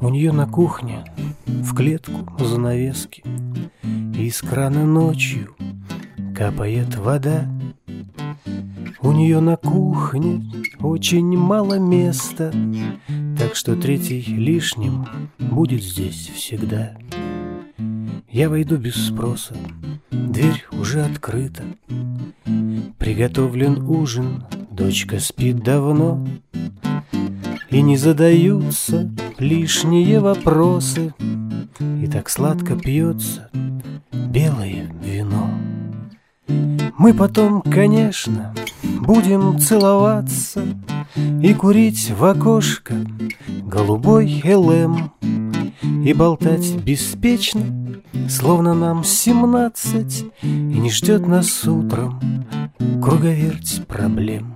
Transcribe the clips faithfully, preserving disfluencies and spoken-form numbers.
У нее на кухне в клетку занавески, и из крана ночью капает вода. У нее на кухне очень мало места, так что третий лишним будет здесь всегда. Я войду без спроса, дверь уже открыта. Приготовлен ужин, дочка спит давно, и не задаются лишние вопросы, и так сладко пьется белое вино. Мы потом, конечно, будем целоваться и курить в окошко голубой эл эм, и болтать беспечно, словно нам семнадцать, и не ждет нас утром круговерть проблем.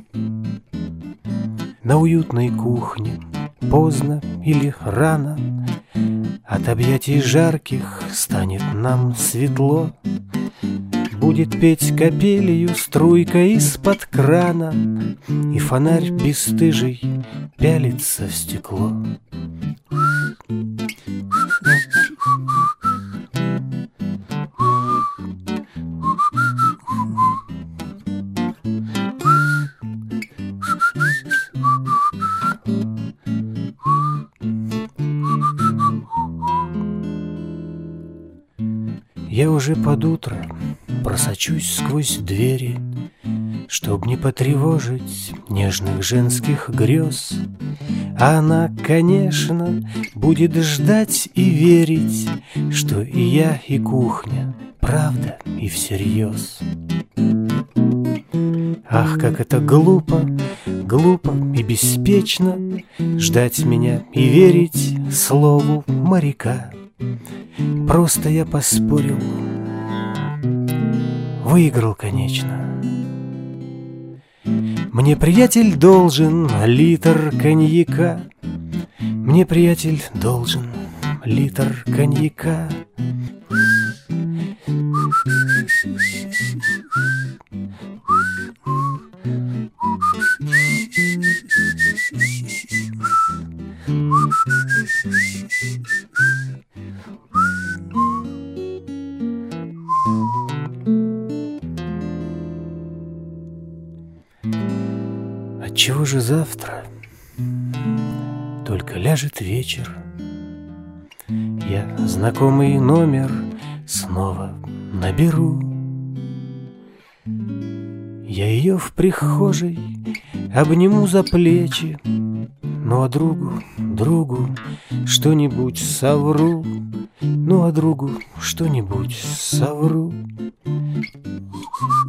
На уютной кухне поздно или рано от объятий жарких станет нам светло. Будет петь капелью струйка из-под крана, и фонарь бесстыжий пялится в стекло. Я уже под утро просочусь сквозь двери, чтоб не потревожить нежных женских грез. А она, конечно, будет ждать и верить, что и я, и кухня правда и всерьез. Ах, как это глупо, глупо и беспечно ждать меня и верить слову моряка. Просто я поспорил, выиграл, конечно. Мне приятель должен литр коньяка, мне приятель должен литр коньяка. Отчего же завтра только ляжет вечер, я знакомый номер снова наберу. Я ее в прихожей обниму за плечи, ну а другу, другу что-нибудь совру, ну а другу что-нибудь совру.